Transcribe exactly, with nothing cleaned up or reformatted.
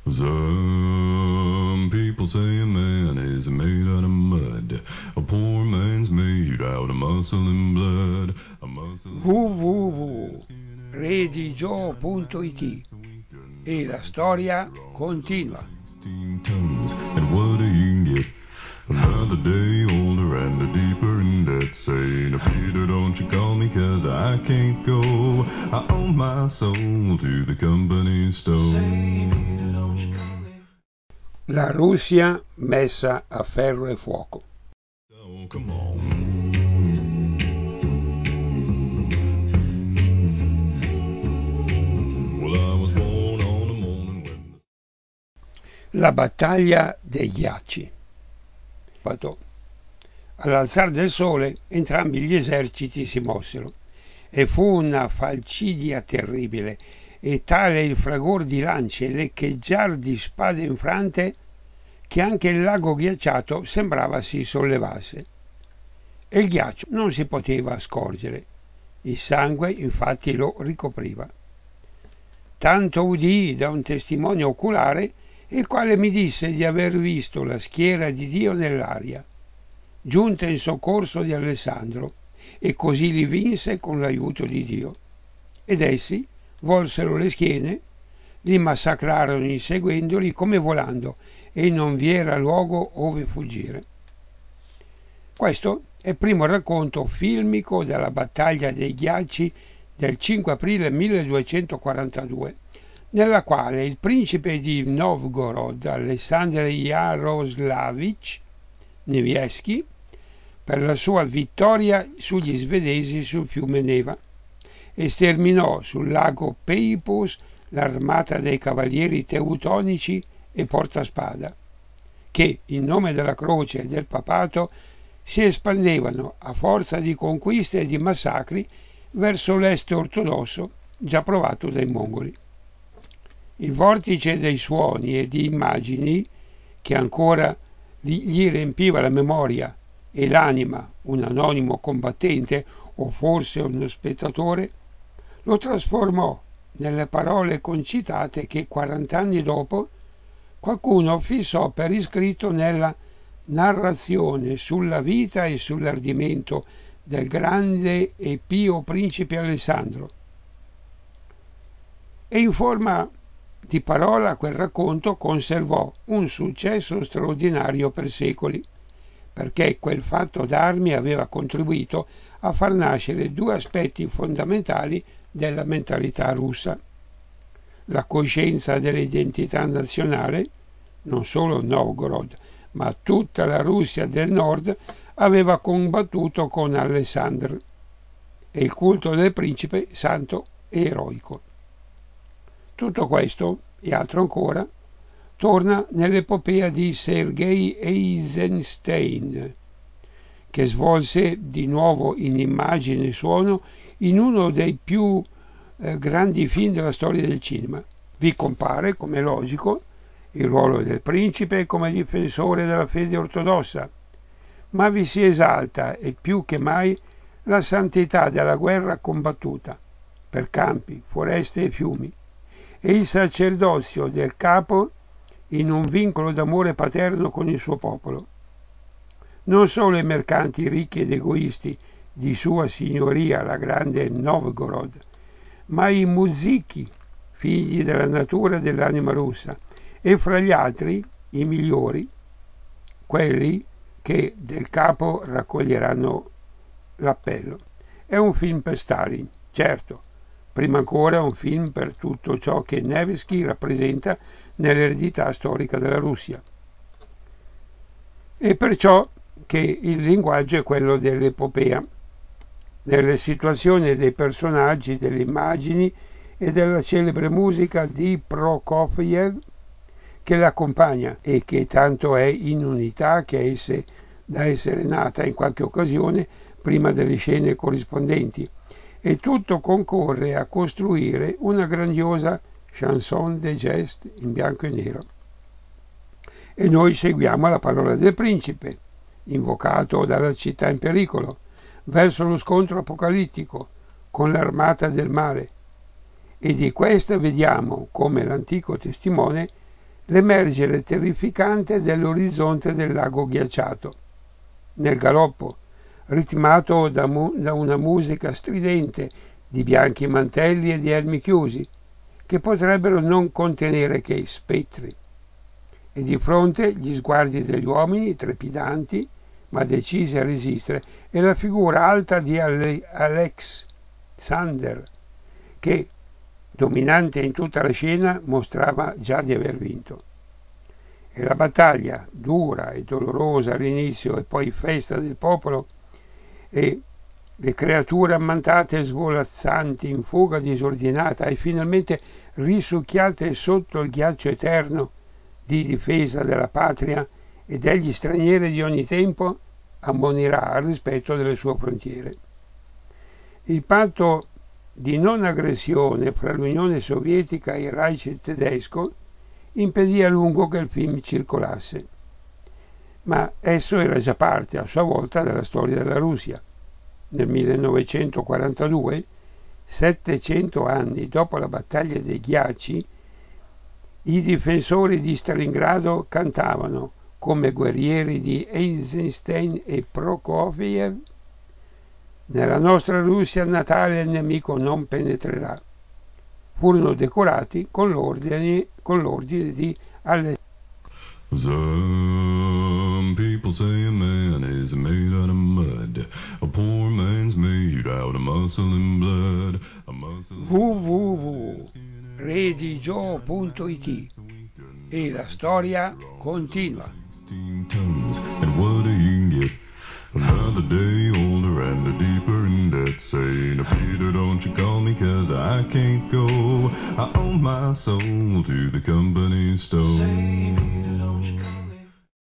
Some people say a man is made out of mud. A poor man's made out of muscle and blood. A muscle and w w w punto redigio punto it e la storia continua. sixteen tons, and what do you get? Another day older and a deeper in debt. Saying, Peter, don't you call me, cause I can't go. I owe my soul to the company store. Say, Peter, don't you call me. La Russia messa a ferro e fuoco. Oh, come on. Well, I was born on a morning when the... La battaglia dei ghiacci. All'alzar del sole entrambi gli eserciti si mossero e fu una falcidia terribile e tale il fragor di lance e l'echeggiar di spade infrante che anche il lago ghiacciato sembrava si sollevasse e il ghiaccio non si poteva scorgere, il sangue infatti lo ricopriva. Tanto udii da un testimone oculare, il quale mi disse di aver visto la schiera di Dio nell'aria, giunta in soccorso di Alessandro, e così li vinse con l'aiuto di Dio. Ed essi volsero le schiene, li massacrarono inseguendoli come volando, e non vi era luogo ove fuggire. Questo è il primo racconto filmico della battaglia dei ghiacci del cinque aprile milleduecentoquarantadue, nella quale il principe di Novgorod, Alessandr Jaroslavich Nevieski, per la sua vittoria sugli svedesi sul fiume Neva, esterminò sul lago Peipus l'armata dei cavalieri teutonici e portaspada, che in nome della croce e del papato si espandevano a forza di conquiste e di massacri verso l'est ortodosso già provato dai mongoli. Il vortice dei suoni e di immagini che ancora gli riempiva la memoria e l'anima, un anonimo combattente o forse uno spettatore, lo trasformò nelle parole concitate che quarant'anni dopo qualcuno fissò per iscritto nella narrazione sulla vita e sull'ardimento del grande e pio principe Alessandro. E in forma di parola quel racconto conservò un successo straordinario per secoli, perché quel fatto d'armi aveva contribuito a far nascere due aspetti fondamentali della mentalità russa: la coscienza dell'identità nazionale. Non solo Novgorod, ma tutta la Russia del Nord aveva combattuto con Alessandr, e il culto del principe santo e eroico. Tutto questo, e altro ancora, torna nell'epopea di Sergei Eisenstein, che svolse di nuovo in immagine e suono in uno dei più eh, grandi film della storia del cinema. Vi compare, come logico, il ruolo del principe come difensore della fede ortodossa, ma vi si esalta e più che mai la santità della guerra combattuta per campi, foreste e fiumi, e il sacerdozio del capo in un vincolo d'amore paterno con il suo popolo. Non solo i mercanti ricchi ed egoisti di sua signoria la grande Novgorod, ma i muzzichi, figli della natura e dell'anima russa, e fra gli altri i migliori, quelli che del capo raccoglieranno l'appello. È un film per Stalin, certo, prima ancora un film per tutto ciò che Nevsky rappresenta nell'eredità storica della Russia. E perciò che il linguaggio è quello dell'epopea, nelle situazioni dei personaggi, delle immagini e della celebre musica di Prokofiev che l'accompagna e che tanto è in unità che esse da essere nata in qualche occasione prima delle scene corrispondenti, e tutto concorre a costruire una grandiosa chanson de geste in bianco e nero. E noi seguiamo la parola del principe, invocato dalla città in pericolo, verso lo scontro apocalittico con l'armata del male, e di questa vediamo come l'antico testimone l'emergere terrificante dell'orizzonte del lago ghiacciato. Nel galoppo, ritmato da, mu- da una musica stridente di bianchi mantelli e di elmi chiusi, che potrebbero non contenere che spettri. E di fronte gli sguardi degli uomini trepidanti, ma decisi a resistere, e la figura alta di Ale- Alex Sander, che, dominante in tutta la scena, mostrava già di aver vinto. E la battaglia, dura e dolorosa all'inizio e poi festa del popolo, e le creature ammantate e svolazzanti in fuga disordinata e finalmente risucchiate sotto il ghiaccio eterno di difesa della patria e degli stranieri di ogni tempo, ammonirà al rispetto delle sue frontiere. Il patto di non aggressione fra l'Unione Sovietica e il Reich tedesco impedì a lungo che il film circolasse, ma esso era già parte a sua volta della storia della Russia. Nel millenovecentoquarantadue, settecento anni dopo la battaglia dei ghiacci, i difensori di Stalingrado cantavano, come guerrieri di Eisenstein e Prokofiev: nella nostra Russia natale il nemico non penetrerà. Furono decorati con l'ordine, con l'ordine di Alessandro. Some people say a man is made out of mud. A poor man's made out of muscle and blood. A muscle w w w punto redigio punto it e la storia continua. sixteen tons, and what do you get? Another day older and a deeper in debt. Saying, Peter, don't you call me, cause I can't go. I owe my soul to the company store.